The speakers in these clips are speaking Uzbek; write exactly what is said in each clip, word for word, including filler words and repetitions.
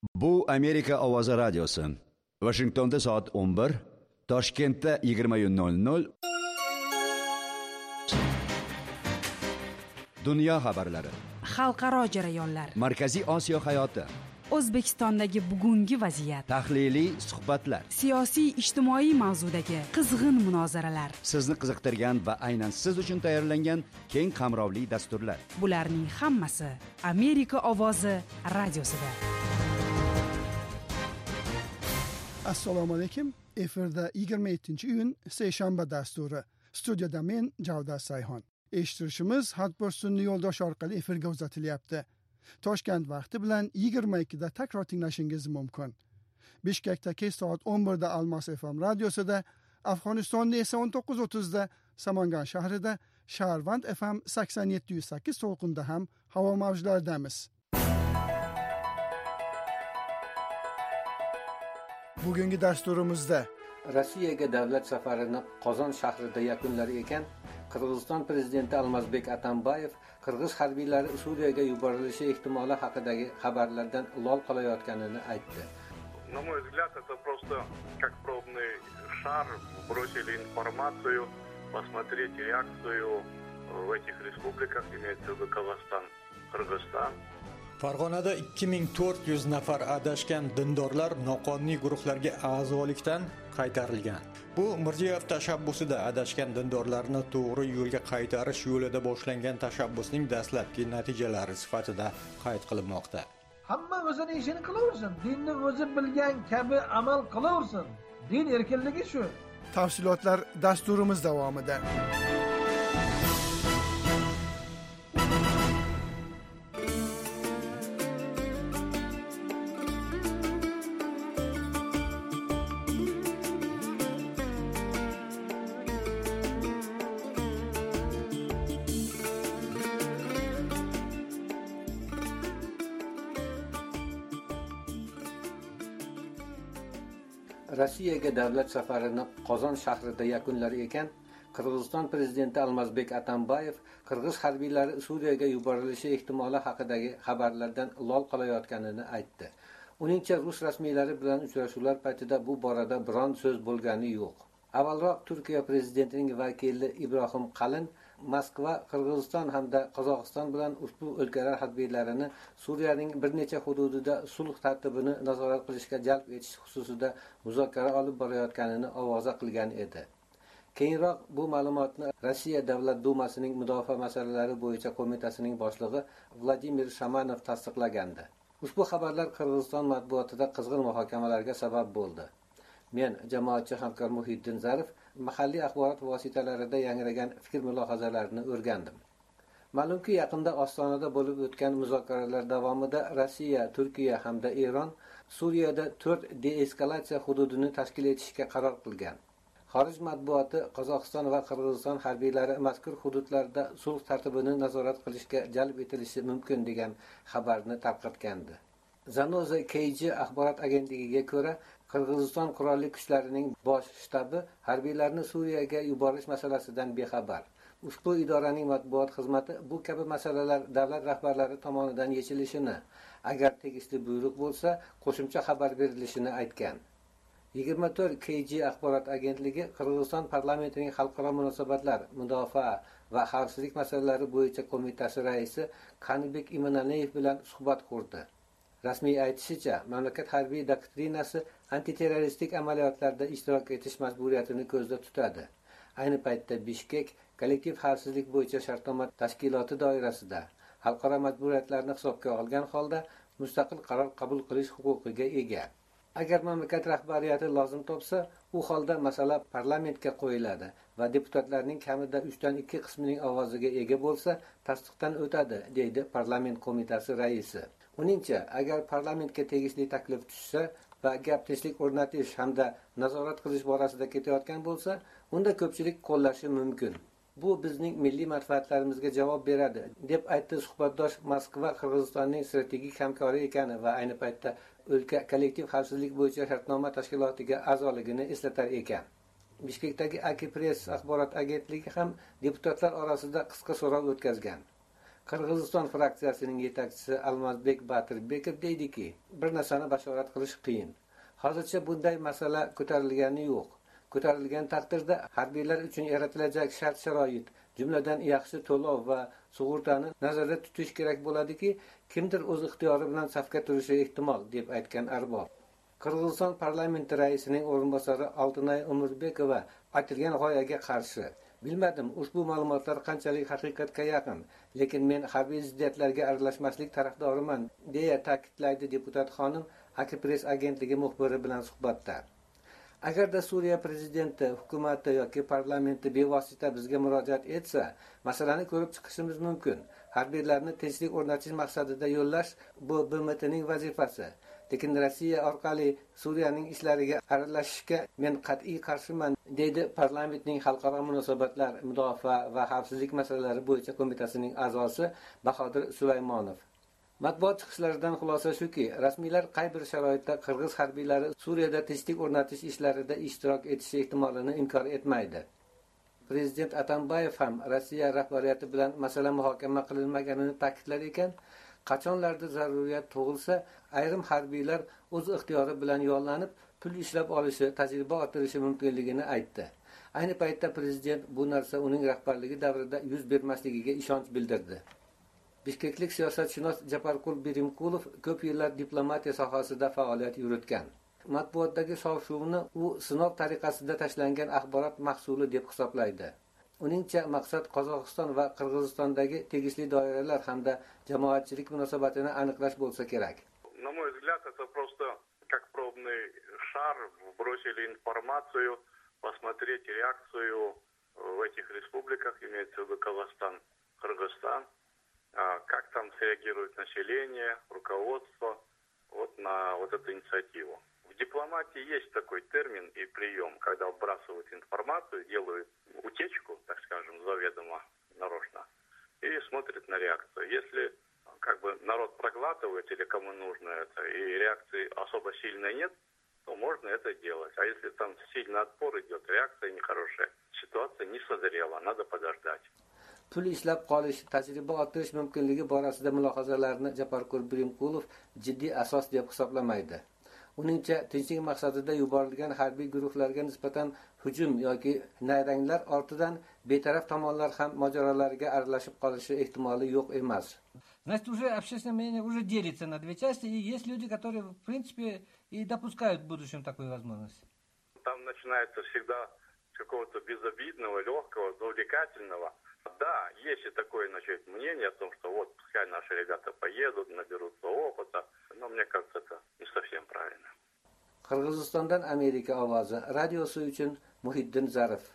Bu Amerika Ovozi radiosi. Washingtonda soat o'n bir, Toshkentda yigirma nol nol. Dunyo xabarlari. Xalqaro jarayonlar. Markaziy Osiyo hayoti. O'zbekistondagi bugungi vaziyat. Tahliliy suhbatlar. Siyosiy ijtimoiy mavzudagi qizg'in munozaralar. Sizni qiziqtirgan va aynan siz uchun tayyorlangan keng qamrovli dasturlar. Bularning hammasi Amerika Ovozi radiosida. Assalomu alaykum. Efirda yigirma yettinchi iyun seshanba dasturi. Studiyada men Javdat Sayhon. Eshittirishimiz Hatbor sun'iy yo'ldosh orqali efirga uzatilyapti. Toshkent vaqti bilan yigirma ikkida takror tinglashingiz mumkin. Bishkekdagi soat o'n birda Almos F M radiosida, Afg'onistonda esa o'n to'qqiz o'ttizda, Samangan shahrida Sharvand F M sakson yetti nuqta sakkiz to'lqinda ham havo mavjlaridamiz. Bugungi dasturimizda Rossiyaga davlat safarini Qozon shahrida yakunlar ekan, Qirg'iziston prezidenti Almazbek Atambayev qirg'iz harbiylari Suriyaga yuborilishi ehtimoli haqidagi xabarlardan lol qolayotganini aytdi. На мой взгляд, это просто как пробный шар, бросили информацию, посмотреть реакцию в этих республиках, имеется в виду Казахстан, Qirg'iziston. Farg'onada ikki ming to'rt yuz nafar adashgan dindorlar noqonuniy guruhlarga a'zolikdan qaytarilgan. Bu Mirziyoyev tashabbusida adashgan dindorlarni to'g'ri yo'lga qaytarish yo'lida boshlangan tashabbusning dastlabki natijalari sifatida qayd qilinmoqda. Hamma o'zining ishini qilaversin, dinni o'zi bilgan kabi amal qilaversin. Din erkinligi shu. Tafsilotlar dasturimiz davomida. Rossiyaga davlat safarini Qozon shahrida yakunlar ekan, Qirg'iziston prezidenti Almazbek Atambayev qirg'iz harbiylari Suriyaga yuborilishi ehtimoli haqidagi xabarlardan lol qolayotganini aytdi. Uningcha, rus rasmiylari bilan uchrashuvlar paytida bu borada biron so'z bo'lgani yo'q. Avvalroq Turkiya prezidentining vakili Ibrohim Qalin Moskva, Qirg'iziston hamda Qozog'iston bilan ushbu o'lkalar harbiylarini Suriyaning bir necha hududida sulh tartibini nazorat qilishga jalb etish xususida muzokara olib borayotganini ovoza qilgan edi. Keyinroq bu ma'lumotni Rossiya Davlat dumasining mudofaa masalalari bo'yicha qo'mitasining boshlig'i Vladimir Shamanov tasdiqlagandi. Ushbu xabarlar Qirg'iziston matbuotida qizg'in muhokamalarga sabab bo'ldi. Men jamoatchi hamkor Muhiddin Zarif mahalliy axborot vositalarida yangragan fikr mulohazalarini o'rgandim. Ma'lumki, yaqinda Ostonada bo'lib o'tgan muzokaralar davomida Rossiya, Turkiya hamda Eron Suriyada to'rt deeskalatsiya hududini tashkil etishga qaror qilgan. Xorij matbuoti Qozog'iston va Qirg'iziston harbiylari mazkur hududlarda sulh tartibini nazorat qilishga jalb etilishi mumkin degan xabarni tarqatgandi. Zanoza K G axborot agentligiga ko'ra, Qirg'iziston qurolli kuchlarining bosh shtabi harbiylarni Suriyaga yuborish masalasidan bexabar. Ushbu idoraning matbuot xizmati bu kabi masalalar davlat rahbarlari tomonidan yechilishini, agar tegishli buyruq bo'lsa, qo'shimcha xabar berilishini aytgan. yigirma to'rt K G axborot agentligi Qirg'iziston parlamentining xalqaro munosabatlar, mudofaa va xavfsizlik masalalari bo'yicha qo'mitasi raisi Qanibek Imanaliyev bilan suhbat qurdi. Rasmiy aytishicha, mamlakat harbiy doktrinasi antiterroristik amaliyotlarda ishtirok etish majburiyatini ko'zda tutadi. Ayni paytda Bishkek kollektiv xavfsizlik bo'yicha shartnoma tashkiloti doirasida xalqaro majburiyatlarni hisobga olgan holda mustaqil qaror qabul qilish huquqiga ega. Agar mamlakat rahbariyati lozim topsa, u holda masala parlamentga qo'yiladi va deputatlarning kamida uchdan ikki qismining ovoziga ega bo'lsa, tasdiqdan o'tadi, deydi parlament qo'mitasi raisi. Uningcha, agar parlamentga tegishli taklif tushsa va gap tinchlik o'rnatish hamda nazorat qilish borasida ketayotgan bo'lsa, unda ko'pchilik qo'llashi mumkin. Bu bizning milliy manfaatlarimizga javob beradi, deb aytdi suhbatdosh Moskva Qirg'izistonning strategik hamkori ekani va ayni paytda o'lka kollektiv xavfsizlik bo'yicha shartnoma tashkilotiga a'zoligini eslatar ekan. Bishkekdagi Aki Press axborot agentligi ham deputatlar orasida qisqa so'rov o'tkazgan. Qirg'iziston fraksiyasining yetakchisi Almazbek Batirbekov deydiki, bir narsani bashorat qilish qiyin. Hozircha bunday masala ko'tarilgani yo'q. Ko'tarilgan taqdirda harbiylar uchun yaratilajak shart-sharoit, jumladan yaxshi to'lov va sug'urtani nazarda tutish kerak bo'ladiki, kimdir o'z ixtiyori bilan safga turishi ehtimol, deb aytgan Arbob. Qirg'iziston parlamenti raisining o'rinbosari Oltinay Umurbekova aytilgan g'oyaga qarshi. Bilmadim, ushbu ma'lumotlar qanchalik haqiqatga yaqin, lekin men harbiy ziddiyatlarga aralashmaslik tarafdoriman, deya ta'kidlaydi deputat xonim Akipress agentligi muxbiri bilan suhbatda. Agarda Suriya prezidenti, hukumati yoki parlamenti bevosita bizga murojaat etsa, masalani ko'rib chiqishimiz mumkin. Harbiylarni tinchlik o'rnatish maqsadida yo'llash bu B M T'ning vazifasi. Lekin Rossiya orqali Suriyaning ishlariga aralashishga men qat'iy qarshiman, deydi parlamentning xalqaro munosabatlar, mudofaa va xavfsizlik masalalari bo'yicha qo'mitasining a'zosi Bahodir Sulaymonov. Matbuot chiqishlaridan xulosa shuki, rasmiylar qay bir sharoitda qirg'iz harbiylari Suriyada tinchlik o'rnatish ishlarida ishtirok etishi ehtimolini inkor etmaydi. Prezident Atambayev ham Rossiya rahbariyati bilan masala muhokama qilinmaganini ta'kidlar ekan, qachonlarda zaruriyat tug'ilsa, ayrim harbiylar o'z ixtiyori bilan yollanib, pul ishlab olishi, tajriba orttirishi mumkinligini aytdi. Ayni paytda prezident bu narsa uning rahbarligi davrida yuz bermasligiga ishonch bildirdi. Bishkeklik siyosatshunos Japarqul Birimqulov ko'p yillar diplomatiya sohasida faoliyat yuritgan. Matbuotdagi shov-shuvni u sinov tariqasida tashlangan axborot mahsuli deb hisoblaydi. Uningcha maqsad Qozog'iston va Qirg'izistondagi tegishli doiralar hamda jamoatchilik munosabatini aniqlash bo'lsa kerak. На мой взгляд, это просто как пробный шар бросили информацию, посмотреть реакцию в этих республиках, имеется в виду Казахстан, Кыргызстан, как там среагирует население, руководство вот на вот эту инициативу. В дипломатии есть такой термин и прием, когда вбрасывают информацию, делают утечку, так скажем, заведомо, нарочно, и смотрят на реакцию. Если как бы народ проглатывает или кому нужно это, и реакции особо сильной нет, то можно это делать. А если там сильный отпор идет, реакция нехорошая, ситуация не созрела, надо подождать. Pul ishlab qolish, tajriba orttirish mumkinligi borasida mulohazalarni Japarqul Birimqulov jiddiy asos deb hisoblamaydi. Uningcha, tinchlik maqsadida yuborilgan harbiy guruhlarga nisbatan hujum yoki nayranglar ortidan betaraf tomonlar ham mojarolariga aralashib qolishi ehtimoli yo'q emas. Значит, уже общественное мнение уже делится на две части, и есть люди, которые, в принципе, и допускают в будущем такую возможность. Там начинается всегда с какого-то безобидного, легкого, увлекательного. Да, есть и такое, значит, мнение о том, что вот, пускай наши ребята поедут, наберутся опыта, но мне кажется, это не совсем правильно. Qirg'izistondan Amerika ovozi radiosi uchun Muhiddin Zarif.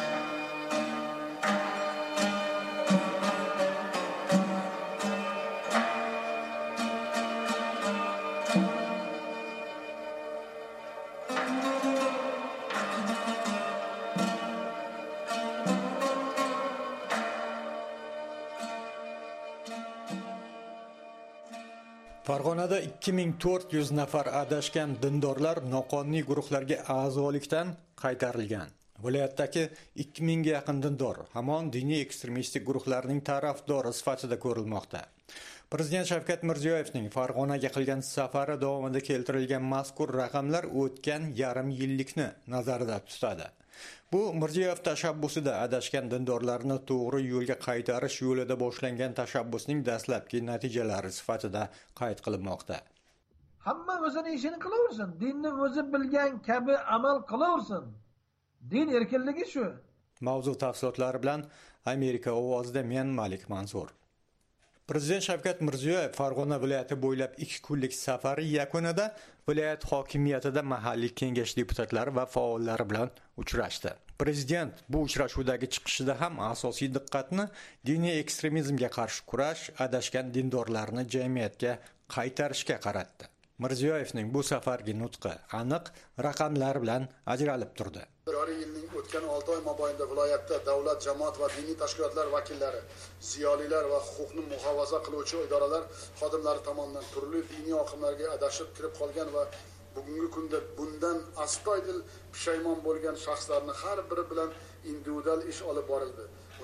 Farg'onada ikki ming to'rt yuz nafar adashgan dindorlar noqonuniy guruhlarga a'zolikdan qaytarilgan. Viloyatdagi ikki mingga yaqin dindor hamon diniy ekstremistik guruhlarning tarafdori sifatida ko'rilmoqda. Prezident Shavkat Mirziyoyevning Farg'onaga qilgan safari davomida keltirilgan mazkur raqamlar o'tgan yarim yillikni nazarda tutadi. Bu Mirziyoyev tashabbusida adashgan dindorlarni to'g'ri yo'lga qaytarish yo'lida boshlangan tashabbusning dastlabki natijalari sifatida qayd qilinmoqda. Hamma o'zini ishini qilaversin, dinni o'zi bilgan kabi amal qilaversin. Din erkinligi shu. Mavzu tafsilotlari bilan Amerika ovozida men Malik Mansur. Prezident Shavkat Mirziyoyev Farg'ona viloyati bo'ylab ikki kunlik safari yakunida viloyat hokimiyatida mahalliy kengash deputatlari va faollari bilan uchrashdi. Prezident bu uchrashuvdagi chiqishida ham asosiy diqqatni diniy ekstremizmga qarshi kurash, adashgan dindorlarni jamiyatga qaytarishga qaratdi. Mirziyoyevning bu safargi nutqi aniq raqamlar bilan ajralib turdi. Bir yilning o'tgan olti oy mobaynida viloyatda davlat, jamoat va diniy tashkilotlar vakillari, ziyolilar va huquqni muhofaza qiluvchi idoralar xodimlari tomonidan turli diniy oqimlarga adashib kirib qolgan va bugungi kunda bundan astoydil pushaymon bo'lgan shaxslarni har biri bilan individual ish olib borildi.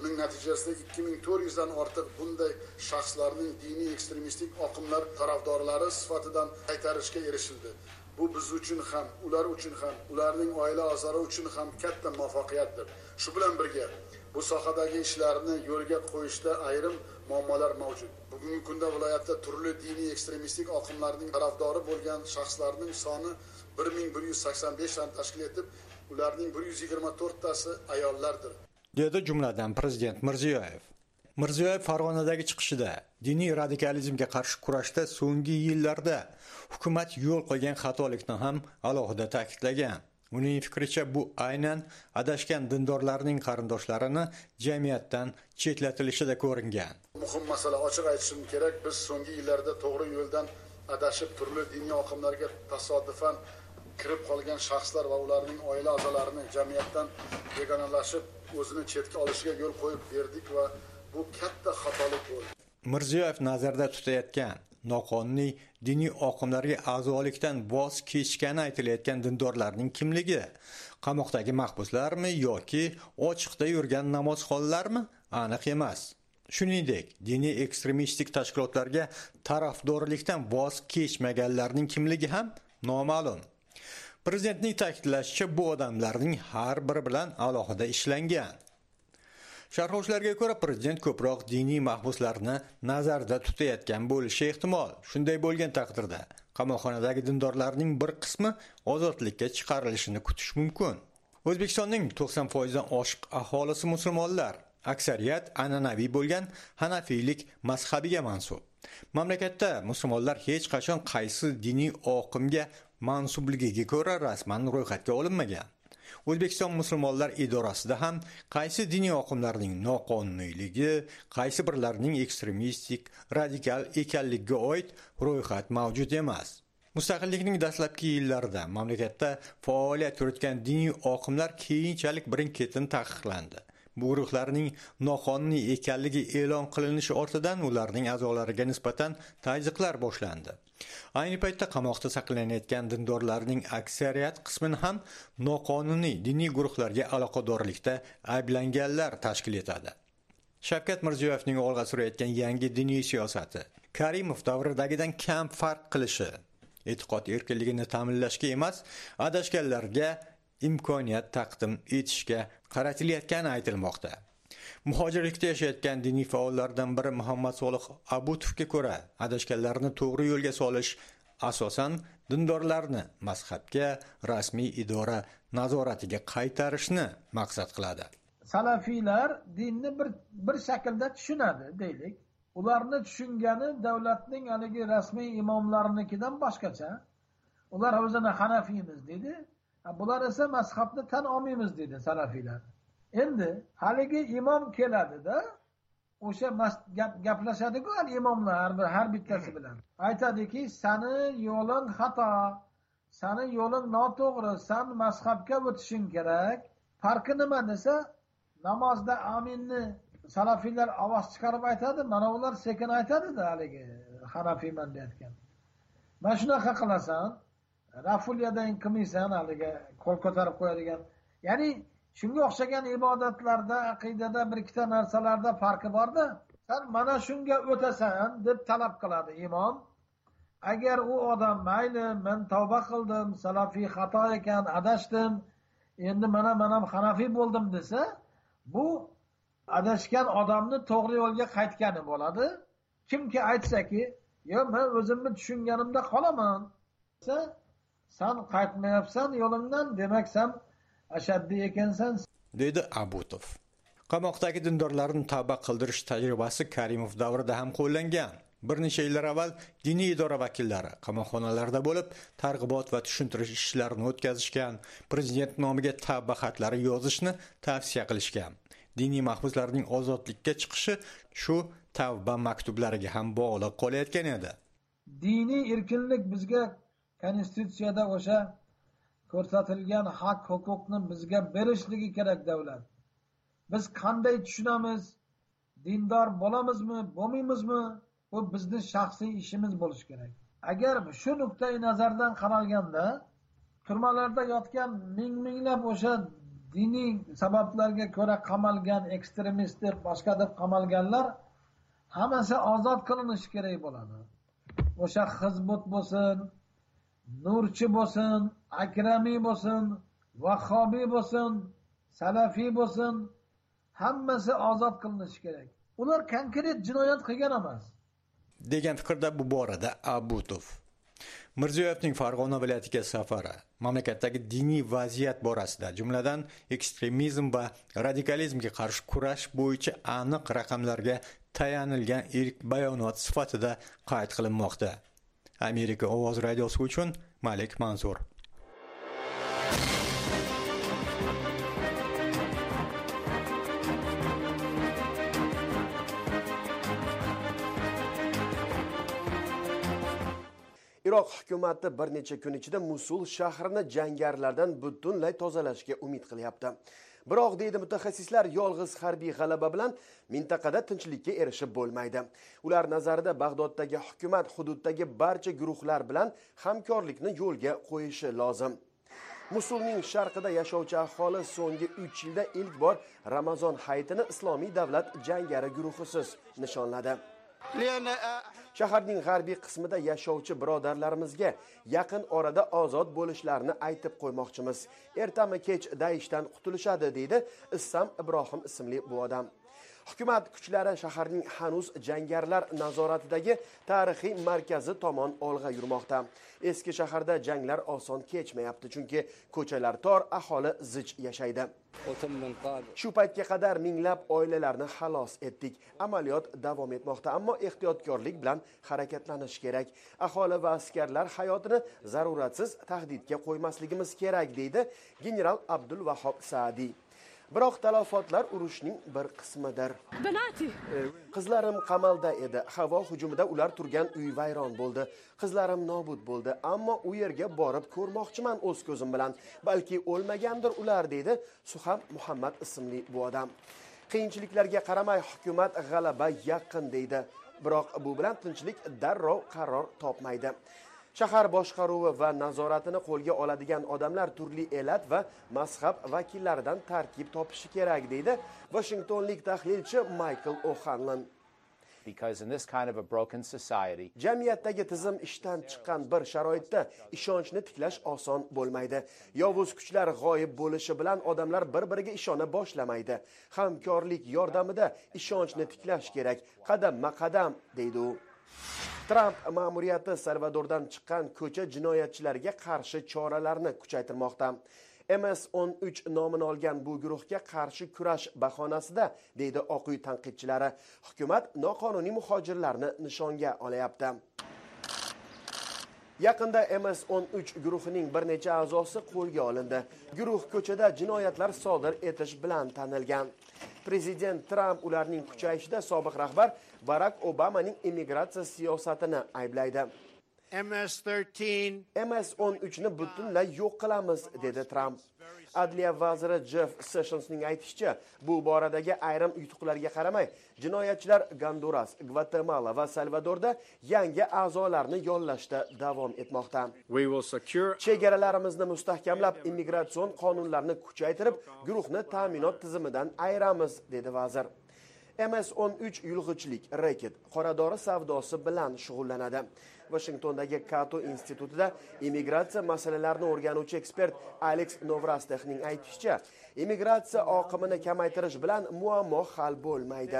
buning natijasida ikki ming to'rt yuzdan ortiq bunday shaxslarning diniy ekstremistik oqimlar tarafdorlari sifatidan qaytarishga erishildi. Bu biz uchun ham, ular uchun ham, ularning oila a'zolari uchun ham katta muvaffaqiyatdir. Shu bilan birga bu sohadagi ishlarni yo'lga qo'yishda ayrim muammolar mavjud. Bugungi kunda viloyatda turli diniy ekstremistik oqimlarning tarafdori bo'lgan shaxslarning soni bir ming bir yuz sakson besh tani tashkil etib, ularning bir yuz yigirma to'rttasi ayollardir, dedi jumladan prezident Mirziyoyev. Mirziyoyev Farg'onadagi chiqishida diniy radikalizmga qarshi kurashda so'nggi yillarda hukumat yo'l qo'ygan xatolikni ham alohida ta'kidlagan. Uning fikricha bu aynan adashgan dindorlarning qarindoshlarini jamiyatdan chetlatilishida ko'ringan. Muhim masala, ochiq aytishim kerak, biz so'nggi yillarda to'g'ri yo'ldan adashib turli diniy oqimlarga tasodifan kirib qolgan shaxslar va ularning oila a'zolarini jamiyatdan begonalashib o'zini chetga olishiga yo'l qo'yib berdik va bu katta xatolik bo'ldi. Mirziyoyev nazarda tutayotgan noqonuniy diniy oqimlarga a'zolikdan voz kechgani aytilayotgan dindorlarning kimligi? Qamoqdagi mahbuslarmi yoki ochiqda yurgan namozxonlarmi? Aniq emas. Shuningdek, diniy ekstremistik tashkilotlarga tarafdorlikdan voz kechmaganlarning kimligi ham noma'lum. Prezidentning ta'kidlashicha, bu odamlarning har biri bilan alohida ishlangan. Sharhlovchilarga ko'ra, prezident ko'proq diniy mahbuslarni nazarda tutayotgan bo'lishi ehtimol. Shunday bo'lgan taqdirda qamoqxonadagi dindorlarning bir qismi ozodlikka chiqarilishini kutish mumkin. O'zbekistonning to'qson foizdan oshiq aholisi musulmonlar, aksariyat an'anaviy bo'lgan hanafiylik mazhabiga mansub. Mamlakatda musulmonlar hech qachon qaysi diniy oqimga mansubligiga ko'ra rasman ro'yxatga olinmagan. O'zbekiston musulmonlar idorasida ham qaysi diniy oqimlarning noqonuniyligi, qaysi birlarining ekstremistik, radikal ekanligiga oid ro'yxat mavjud emas. Mustaqillikning dastlabki yillarida mamlakatda faoliyat yuritgan diniy oqimlar keyinchalik birin-ketin taqiqlandi. Bu guruhlarning noqonuniy ekanligi e'lon qilinishi ortidan ularning a'zolariga nisbatan tazyiqlar boshlandi. Ayni paytda qamoqda saqlanayotgan dindorlarning aksariyat qismini ham noqonuniy diniy guruhlarga aloqadorlikda ayblanganlar tashkil etadi. Shavkat Mirziyoyevning olg'a surayotgan yangi diniy siyosati Karimov davridagidan kam farq qilishi, e'tiqod erkinligini ta'minlashga emas, adashganlarga imkoniyat taqdim etishga qaratilayotgani aytilmoqda. Muhojirlikda yashayotgan diniy faollardan biri Muhammad Solih Abutovga ko'ra, adashganlarni to'g'ri yo'lga solish asosan dindorlarni mazhabga, rasmiy idora nazoratiga qaytarishni maqsad qiladi. Salafiylar dinni bir bir shaklda tushunadi, deylik. Ularni tushungani davlatning haligi rasmiy imomlarinikidan boshqacha. Ular o'zini Hanafiymiz dedi. Bular esa mazhabni tan olmaymiz dedi salafiylar. Endi haligi imom keladida, o'sha gaplashadi-ku imomlar har bir har bittasi bilan. Aytadiki, "Seni yo'ling xato, seni yo'ling noto'g'ri, sen mazhabga o'tishing kerak." Farqi nima desa, namozda aminni salafiylar ovoz chiqarib aytadi, mana ular sekin aytadi-da haligi Hanafiyman deyotgan. Mana shunaqa qilasan, rafulyadan qilmaysan haligi qo'l ko'tarib qo'yadigan. Ya'ni shunga o'xshagan ibodatlarda, aqidada bir ikkita narsalarda farqi bor-da. Sen mana shunga o'tasan deb talab qiladi imom. Agar u odam mayli, men tavba qildim, salafiy xato ekan, adashdim, endi mana men ham hanafiy bo'ldim desa, bu adashgan odamni to'g'ri yo'lga qaytgani bo'ladi. Kimki aytsaki, "Yo, men o'zimni tushunganimda qolaman" desa, sen qaytmayapsan yo'lingdan, demak sen ashaddiy ekansan, dedi Abutov. Qamoqdagi dindorlarni tavba qildirish tajribasi Karimov davrida ham qo'llangan. Bir necha yillar avval diniy idora vakillari qamoqxonalarda bo'lib, targ'ibot va tushuntirish ishlarini o'tkazishgan, prezident nomiga tavba xatlari yozishni tavsiya qilishgan. Diniy mahbuslarning ozodlikka chiqishi shu tavba maktublariga ham bog'liq qolayotgan edi. Diniy erkinlik bizga konstitutsiyada o'sha ko'rsatilgan haq huquqni bizga berishligi kerak davlat. Biz qanday tushunamiz, dindor bo'lamizmi, bo'lmaymizmi, bu bizning shaxsiy ishimiz bo'lishi kerak. Agar shu nuqtai nazardan qaralganda, turmalarda yotgan ming-minglab o'sha diniy sabablarga ko'ra qamalgan, ekstremist deb boshqa deb qamalganlar hammasi ozod qilinishi kerak bo'ladi. O'sha Hizbut bo'lsin, Nurchi bo'lsin, Akramiy bo'lsin, Vahhobiy bo'lsin, Salafiy bo'lsin, hammasi ozod qilinishi kerak. Ular konkret jinoyat qilgan emas. degan fikrda bu borada Abutov. Mirziyoyevning Farg'ona viloyatiga safari mamlakatdagi diniy vaziyat borasida, jumladan ekstremizm va radikalizmga qarshi kurash bo'yicha aniq raqamlarga tayanilgan ilk bayonot sifatida qayd qilinmoqda. Amerika ovoz radiosi uchun Malik Mansur. Iroq hukumati bir necha kun ichida Musul shahrini jangarilardan butunlay tozalashga umid qilyapti. Biroq deydi mutaxassislar, yolg'iz harbiy g'alaba bilan mintaqada tinchlikka erishib bo'lmaydi. Ular nazarida Bag'doddagi hukumat hududdagi barcha guruhlar bilan hamkorlikni yo'lga qo'yishi lozim. Musulning sharqida yashovchi aholi so'nggi uch yilda ilk bor Ramazon hayitini Islomiy davlat jangari guruhisiz nishonladi. Shaharning g'arbiy qismida yashovchi birodarlarimizga yaqin orada ozod bo'lishlarini aytib qo'ymoqchimiz. Ertami kech Daishdan qutulishadi, deydi Issam Ibrohim ismli bu odam. Hukumat kuchlari shaharning hanuz jangarilar nazoratidagi tarixiy markazi tomon olg'a yurmoqda. Eski shaharda janglar oson kechmayapti, chunki ko'chalar tor, aholi zich yashaydi. Shu paytga qadar minglab oilalarni xalos etdik. Amaliyot davom etmoqda, ammo ehtiyotkorlik bilan harakatlanish kerak. Aholi va askarlar hayotini zaruratsiz tahdidga qo'ymasligimiz kerak, deydi general Abdul Vahhab Saadi. Biroq talafotlar urushning bir qismidir. Qizlarim qamalda edi. Havo hujumida ular turgan uy vayron bo'ldi. Qizlarim nobud bo'ldi, ammo u yerga borib ko'rmoqchiman o'z ko'zim bilan. Balki o'lmagandir ular, deydi Suham Muhammad ismli bu odam. Qiyinchiliklarga qaramay hukumat g'alaba yaqin, deydi. Biroq bu bilan tinchlik darrov qaror topmaydi. Shahar boshqaruvi va nazoratini qo'lga oladigan odamlar turli elat va mazhab vakillaridan tarkib topishi kerak, deydi Washingtonlik tahlilchi Michael O'Hanlon. Because in this kind of a broken society, jamiyatdagi tizim ishdan chiqqan bir sharoitda ishonchni tiklash oson bo'lmaydi. Yovuz kuchlar g'oyib bo'lishi bilan odamlar bir-biriga ishona boshlamaydi. Hamkorlik yordamida ishonchni tiklash kerak, qadamma-qadam, deydi u. Trump ma'muriyati Salvadordan chiqqan ko'cha jinoyatchilariga qarshi choralarni kuchaytirmoqda. M S o'n uch nomini olgan bu guruhga qarshi kurash bahonasida, deydi Oq uy tanqidchilari, hukumat noqonuniy muhojirlarni nishonga olyapti. Yaqinda M S o'n uch guruhining bir necha a'zosi qo'lga olindi. Guruh ko'chada jinoyatlar sodir etish bilan tanilgan. Prezident Trump ularning kuchayishida sobiq rahbar Barack Obamaning immigratsiya siyosatini ayblaydi. M S o'n uch ni butunlay yo'q qilamiz, dedi Trump. Adliya vaziri Jeff Sessionsning aytishicha, bu boradagi ayrim yutuqlarga qaramay, jinoyatchilar Gonduras, Gvatemala va Salvadorda yangi a'zolarni yollashda davom etmoqda. Chegaralarimizni mustahkamlab, immigratsion qonunlarni kuchaytirib, guruhni ta'minot tizimidan ayiramiz, dedi vazir. M S o'n uch yulg'ichlik, reket, qoradori savdosi bilan shug'ullanadi. Washingtondagi Cato institutida immigratsiya masalalarini o'rganuvchi ekspert Alex Novrastexning aytishicha, immigratsiya oqimini kamaytirish bilan muammo hal bo'lmaydi.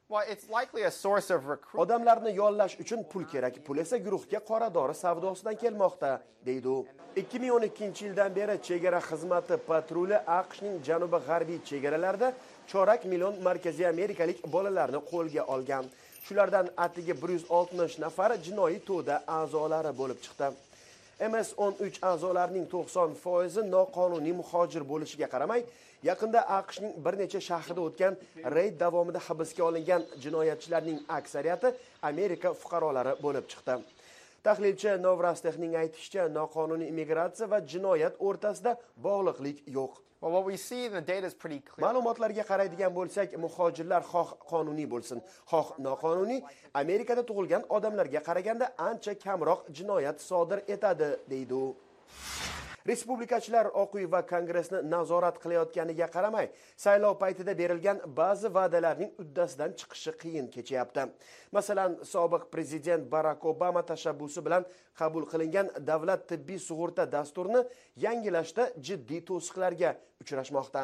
Odamlarni yollash uchun pul kerak, pul esa guruhga qoradori savdosidan kelmoqda, deydi u. ikki ming o'n ikkinchi yildan beri chegara xizmati patruli AQShning janubi-g'arbiy chegaralarida chorak million markaziy amerikalik bolalarni qo'lga olgan. Shulardan atigi bir yuz oltmish nafari jinoiy to'da a'zolari bo'lib chiqdi. M S o'n uch a'zolarining to'qson foizi noqonuniy muhojir bo'lishiga qaramay, yaqinda AQShning bir necha shahrida o'tgan reyd davomida hibsga olingan jinoyatchilarning aksariyati Amerika fuqarolari bo'lib chiqdi. Tahlilchi Novrastexning aytishicha, noqonuniy immigratsiya va jinoyat o'rtasida bog'liqlik yo'q. Well, what we see in the data is pretty clear. Ma'lumotlarga qaraydigan bo'lsak, muhojirlar xoh qonuniy bo'lsin, xoh noqonuniy, Amerikada tug'ilgan odamlarga qaraganda ancha kamroq jinoyat sodir etadi, deydi u. Respublikachilar Oq uy va Kongressni nazorat qilayotganiga qaramay, saylov paytida berilgan ba'zi va'dalarning uddasidan chiqishi qiyin kechayapti. Masalan, sobiq prezident Barack Obama tashabbusi bilan qabul qilingan davlat tibbiy sug'urta dasturini yangilashda jiddiy to'siqlarga uchrashmoqda.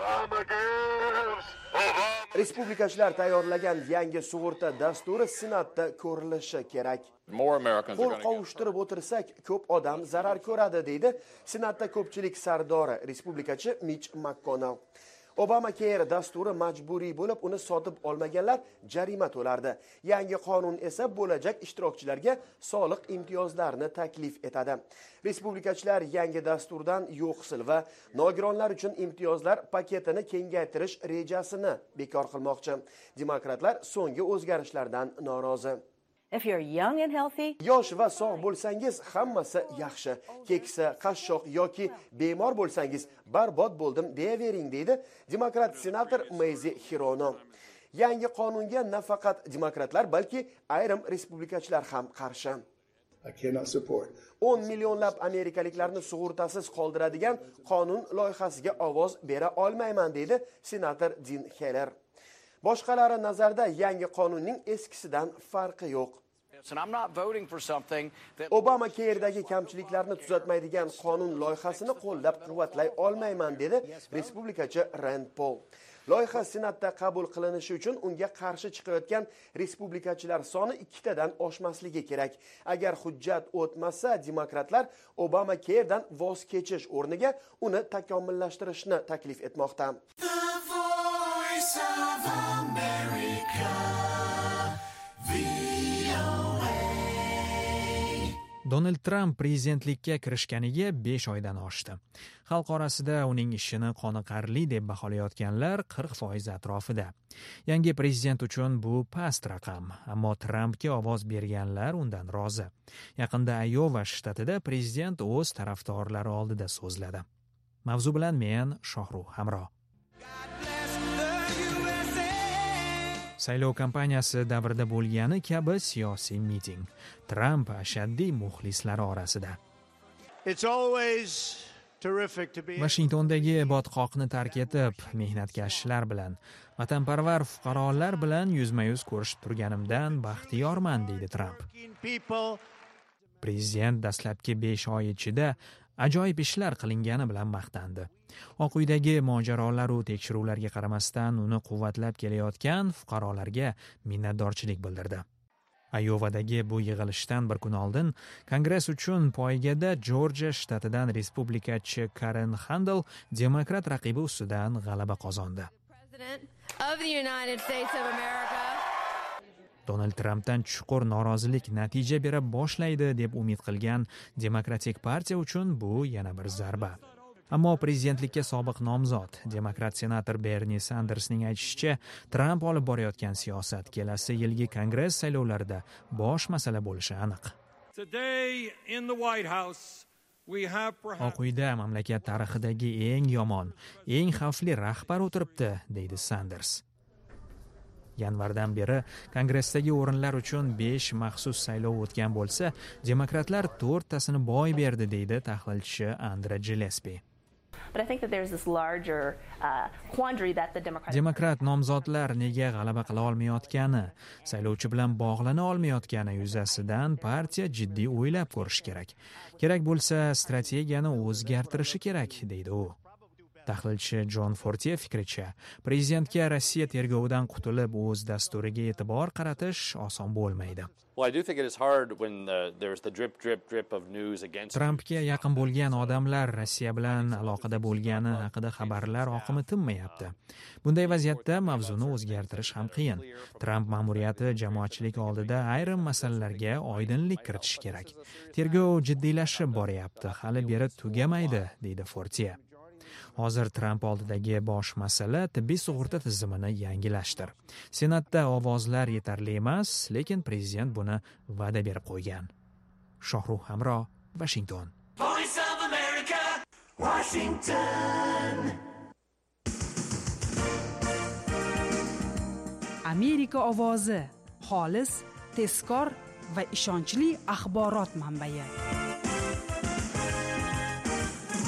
Respublikachilar tayyorlagan yangi sug'urta dasturi Senatda ko'rilishi kerak. Qo'l qovushtirib o'tirsak, ko'p odam zarar ko'radi, deydi Senatda ko'pchilik sardori respublikachi Mitch McConnell. Obamacare dasturi majburiy bo'lib, uni sotib olmaganlar jarima to'lardi. Yangi qonun esa bo'lajak ishtirokchilarga soliq imtiyozlarini taklif etadi. Respublikachilar yangi dasturdan yo'qsil va nogironlar uchun imtiyozlar paketini kengaytirish rejasini bekor qilmoqchi. Demokratlar so'nggi o'zgarishlardan norozi. If you're young and healthy, yosh va sog' bo'lsangiz, hammasi yaxshi. Keksa, qashshoq yoki bemor bo'lsangiz, barbod bo'ldim deyavering, deydi demokrat senator Mazie Hirono. Yangi qonunga nafaqat demokratlar, balki ayrim respublikachilar ham qarshi. o'n millionlab amerikaliklarni sug'urtasiz qoldiradigan qonun loyihasiga ovoz bera olmayman, deydi senator Din Heller. Boshqalari nazarda yangi qonunning eskisidan farqi yo'q. Obamacare'dagi kamchiliklarni tuzatmaydigan qonun loyihasini qo'llab-quvvatlay olmayman, dedi respublikachi Rand Paul. Loyiha Senatda qabul qilinishi uchun unga qarshi chiqayotgan respublikachilar soni ikkitadan oshmasligi kerak. Agar hujjat o'tmasa, demokratlar Obamacare'dan voz kechish o'rniga uni takomillashtirishni taklif etmoqda. Donald Trump prezidentlikka kirishganiga besh oydan oshdi. Xalq orasida uning ishini qoniqarli deb baholayotganlar qirq foiz atrofida. Yangi prezident uchun bu past raqam, ammo Trumpga ovoz berganlar undan rozi. Yaqinda Iowa shtatida prezident o'z tarafdorlari oldida so'zladi. Mavzu bilan men Shohruh Hamro. Saylov kampaniyasi davrida bo'lgani kabi siyosiy miting. Trump ashaddiy muxlislari orasida. Washingtondagi botqoqni tark etib, mehnatkashlar bilan, vatanparvar fuqarolar bilan yuzma-yuz ko'rishib turganimdan baxtiyorman, deydi Trump. Prezident dastlabki besh oy ichida ajoyib ishlar qilingani bilan maqtandi. Oq uydagi mojarolar va tekshiruvlarga qaramasdan uni quvvatlab kelayotgan fuqarolarga minnatdorchilik bildirdi. Iowa'dagi bu yig'ilishdan bir kun oldin Kongress uchun poygada Jorjiya shtatidan respublikachi Karen Handel demokrat raqibi ustidan g'alaba qozondi. Donald Trumpdan chuqur norozilik natija bera boshlaydi deb umid qilgan Demokratik partiya uchun bu yana bir zarba. Ammo prezidentlikka sobiq nomzod, demokrat senator Bernie Sandersning aytishicha, Trump olib borayotgan siyosat kelasi yilgi Kongress saylovlarida bosh masala bo'lishi aniq. Oq uyda mamlakat tarixidagi eng yomon, eng xavfli rahbar o'tiribdi, deydi Sanders. Yanvardan beri Kongressdagi o'rinlar uchun besh maxsus saylov o'tgan bo'lsa, demokratlar to'rttasini boy berdi, deydi tahlilchi Andra Gillespie. Demokrat nomzodlar nega g'alaba qila olmayotgani, saylovchi bilan bog'lana olmayotgani yuzasidan partiya jiddiy o'ylab ko'rish kerak. Kerak bo'lsa, strategiyani o'zgartirishi kerak, deydi u. Tahlilchi John Fortier fikricha, prezidentga Rossiya tergovidan qutulib o'z dasturiga e'tibor qaratish oson bo'lmaydi. Trumpga yaqin bo'lgan odamlar Rossiya bilan aloqada bo'lgani haqida xabarlar oqimi tinmayapti. Bunday vaziyatda mavzuni o'zgartirish ham qiyin. Trump ma'muriyati jamoatchilik oldida ayrim masalalarga oydinlik kiritish kerak. Tergov jiddiylashib boryapti, hali beri tugamaydi, deydi Fortier. Hozir Trump oldidagi bosh masala tibbiy sug'urta tizimini yangilashdir. Senatda ovozlar yetarli emas, lekin prezident buni va'da berib qo'ygan. Shohruh Hamro, Washington. Voice of America, Washington. Amerika ovozi, xolis, tezkor va ishonchli axborot manbai.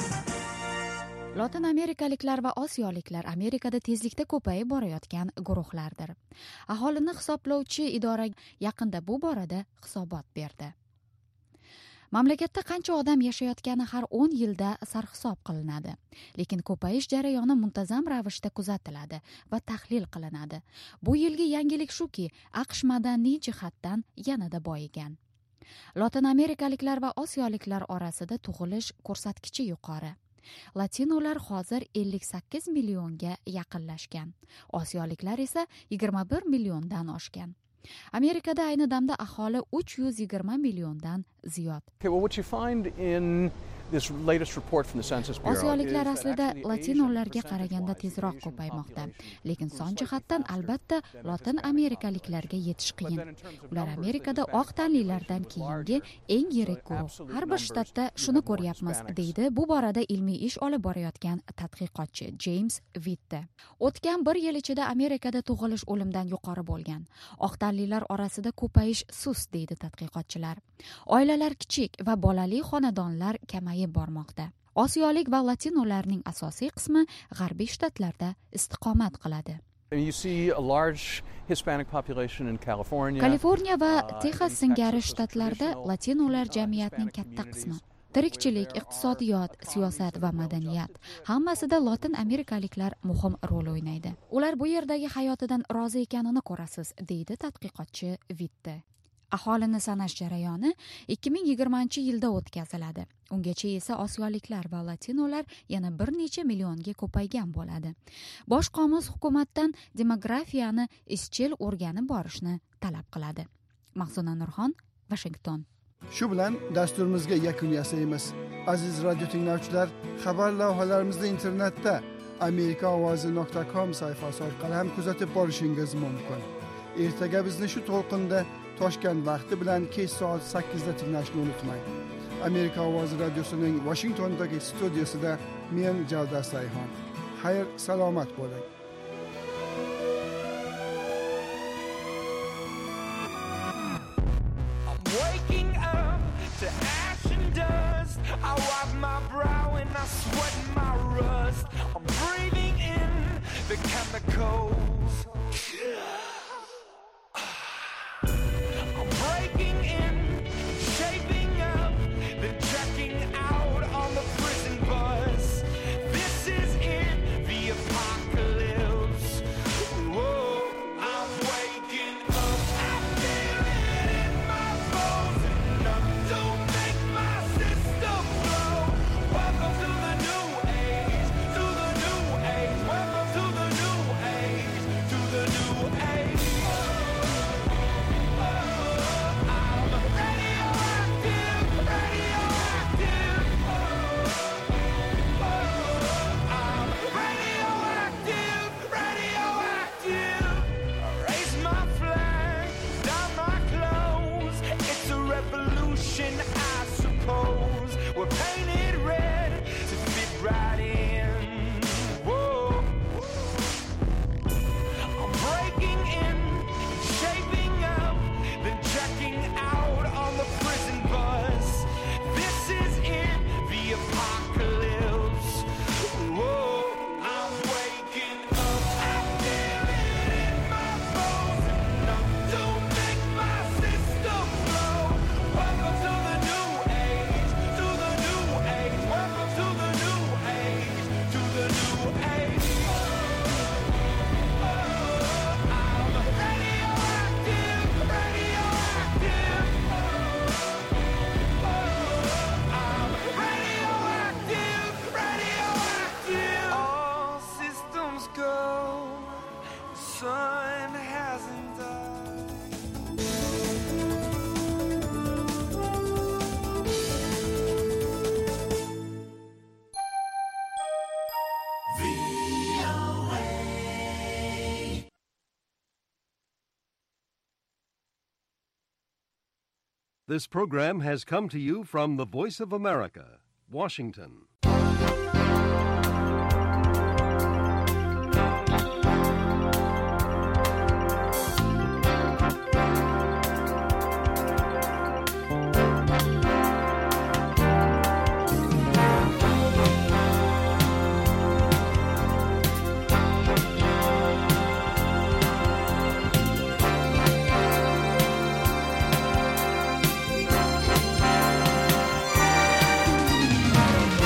Latin amerikaliklar va osiyoliklar Amerikada tezlikda ko'payib borayotgan guruhlardir. Aholini hisoblovchi idora yaqinda bu borada hisobot berdi. Mamlakatda qancha odam yashayotgani har o'n yilda sarhisob qilinadi. Lekin ko'payish jarayoni muntazam ravishda kuzatiladi va tahlil qilinadi. Bu yilgi yangilik shuki, AQSh madaniy jihatdan yanada boyigan. Latin amerikaliklar va osiyoliklar orasida tug'ilish ko'rsatkichi yuqori. Latinolar hozir ellik sakkiz millionga yaqinlashgan. Osiyoliklar esa yigirma bir milliondan oshgan. Amerikada ayni damda aholi uch yuz yigirma milliondan ziyod. Osiyoliklar aslida latinolarga qaraganda tezroq ko'paymoqda, lekin son jihatdan albatta Latin amerikaliklarga yetish qiyin. Ular Amerikada oq tanlilardan keyingi eng yirik guruh. Har bir shtatda shuni ko'ryapmiz, deydi bu borada ilmiy ish olib borayotgan tadqiqotchi James Witte. O'tgan bir yil ichida Amerikada tug'ilish o'limdan yuqori bo'lgan. Oq tanlilar orasida ko'payish sust, deydi tadqiqotchilar. Oilalar kichik va bolali xonadonlar kamayib bormoqda. Osiyolik va latinolarning asosiy qismi g'arbiy shtatlarda istiqomat qiladi. Kaliforniya va Texas singari shtatlarda latinolar jamiyatning katta qismi. Tirikchilik, iqtisodiyot, siyosat va madaniyat hammasida Latin amerikaliklar muhim rol o'ynaydi. Ular bu yerdagi hayotidan rozi ekanini ko'rasiz, deydi tadqiqotchi Witte. Aholini sanash jarayoni ikki ming yigirmanchi yilda o'tkaziladi. Ungacha esa osiyoliklar va latinolar yana bir necha millionga ko'paygan bo'ladi. Bosh qomus hukumatdan demografiyani izchil o'rganib borishni talab qiladi. Mahzuna Nurxon, Washington. Shu bilan dasturimizga yakun yasaymiz. Aziz radio tinglovchilar, xabar lavhalarimizni internetda amerika ovozi nuqta com sayfasi orqali ham kuzatib borishingiz mumkin. Ertaga bizni shu to'lqinda Toshkent vaqti bilan kech soat sakkizda tinglashni unutmang. Amerika ovozi radiosining Washingtondagi studiyasida men Javdar Sayhon. Xayr, salomat bo'ling. Waking up to ash and dust. I wipe my brow and I sweat my rust. I'm breathing in the chemicals. I'm breaking in, shaping up, then checking out on the prison bus. This is it, the apocalypse. Whoa, I'm waking up. I feel it in my bones, enough to make my system blow. Welcome to the new age, to the new age. Welcome to the new age, to the new age. I suppose we're painted red to fit right in. Whoa. I'm breaking in, shaping up, then checking out on the prison bus. This is it, the apocalypse. Whoa, I'm waking up. I feel it in my bones, enough to make my system blow. Welcome to the new age, to the new age. Welcome to the new age, to the new age. I'm radioactive, radioactive. I'm radioactive, radioactive. All systems go, the sun hasn't died. This program has come to you from the Voice of America, Washington.